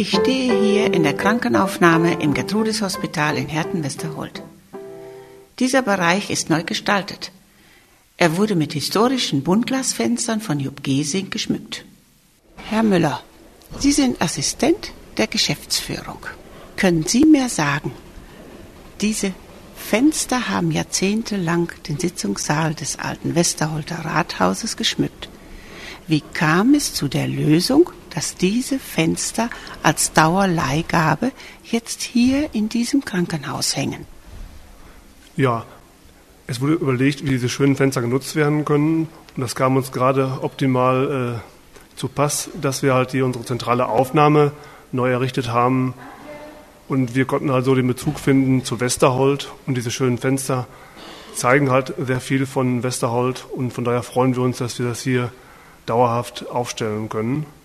Ich stehe hier in der Krankenaufnahme im Gertrudis-Hospital in Herten-Westerhold. Dieser Bereich ist neu gestaltet. Er wurde mit historischen Buntglasfenstern von Jupp Gesing geschmückt. Herr Müller, Sie sind Assistent der Geschäftsführung. Können Sie mir sagen, diese Fenster haben jahrzehntelang den Sitzungssaal des alten Westerholter Rathauses geschmückt. Wie kam es zu der Lösung, dass diese Fenster als Dauerleihgabe jetzt hier in diesem Krankenhaus hängen? Ja, es wurde überlegt, wie diese schönen Fenster genutzt werden können. Und das kam uns gerade optimal zu Pass, dass wir halt hier unsere zentrale Aufnahme neu errichtet haben. Und wir konnten halt so den Bezug finden zu Westerhold. Und diese schönen Fenster zeigen halt sehr viel von Westerhold. Und von daher freuen wir uns, dass wir das hier dauerhaft aufstellen können.